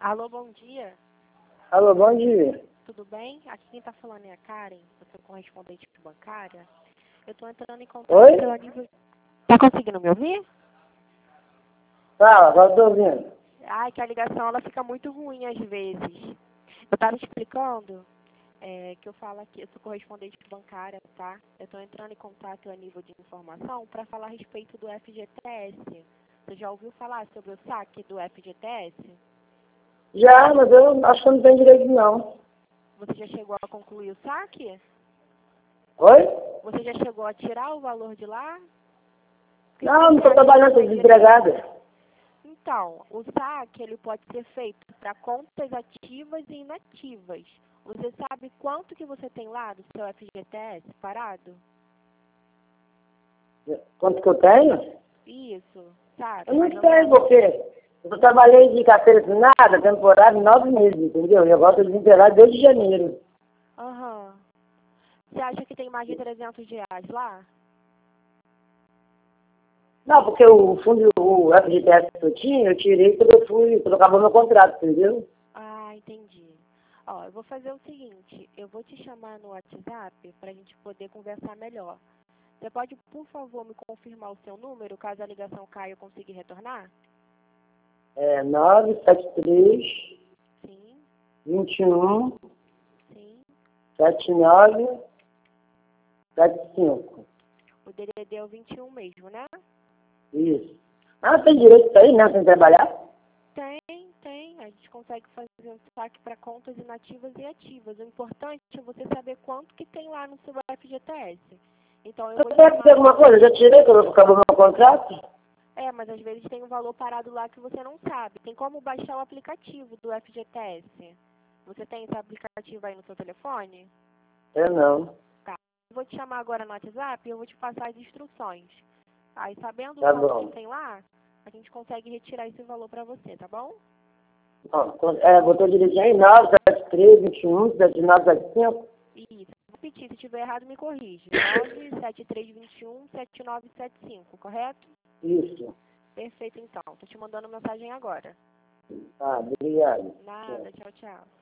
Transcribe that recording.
Alô, bom dia. Alô, bom dia. Tudo bem? Aqui quem está falando é a Karen, eu sou correspondente bancária. Eu estou entrando em contato Oi? pelo nível... Tá conseguindo me ouvir? Fala, agora estou ouvindo. Ai, que a ligação ela fica muito ruim às vezes. Eu estava explicando que eu falo aqui, eu sou correspondente bancária, tá? Eu estou entrando em contato a nível de informação para falar a respeito do FGTS. Você já ouviu falar sobre o saque do FGTS? Já, mas eu acho que eu não tenho direito não. Você já chegou a concluir o saque? Oi? Você já chegou a tirar o valor de lá? Não estou trabalhando, estou desempregada. Então, o saque ele pode ser feito para contas ativas e inativas. Você sabe quanto que você tem lá do seu FGTS parado? Quanto que eu tenho? Isso, sabe? Eu não Mais ou sei, menos. porque eu trabalhei de carteira assinada, temporária, 9 meses, entendeu? E agora estou desempregado desde janeiro. Aham. Você acha que tem mais de R$ 300 lá? Não, porque o fundo, o FGTS que eu tinha, eu tirei quando acabou meu contrato, entendeu? Ah, entendi. Ó, eu vou fazer o seguinte, eu vou te chamar no WhatsApp para a gente poder conversar melhor. Você pode, por favor, me confirmar o seu número, caso a ligação caia e eu conseguir retornar? É 973 Sim, 21 sim. 79 75. O DDD é o 21 mesmo, né? Isso. Ah, tem direito isso aí, né? Sem trabalhar? Tem. A gente consegue fazer um saque para contas inativas e ativas. O importante é você saber quanto que tem lá no seu FGTS. Então, eu Eu vou te quero fazer chamar... alguma coisa, eu já tirei quando acabou meu contrato. mas às vezes tem um valor parado lá que você não sabe. Tem como baixar o aplicativo do FGTS. Você tem esse aplicativo aí no seu telefone? Eu não. Tá. Eu vou te chamar agora no WhatsApp e eu vou te passar as instruções. Aí, sabendo o Tá quanto que bom. tem lá, a gente consegue retirar esse valor para você, tá bom? Bom, botou direitinho aí, 973 21 79 75. Isso. Vou repetir, se estiver errado, me corrige. 973217975, correto? Isso. Perfeito, então. Tô te mandando mensagem agora. Tá, obrigado. Nada, tchau, tchau.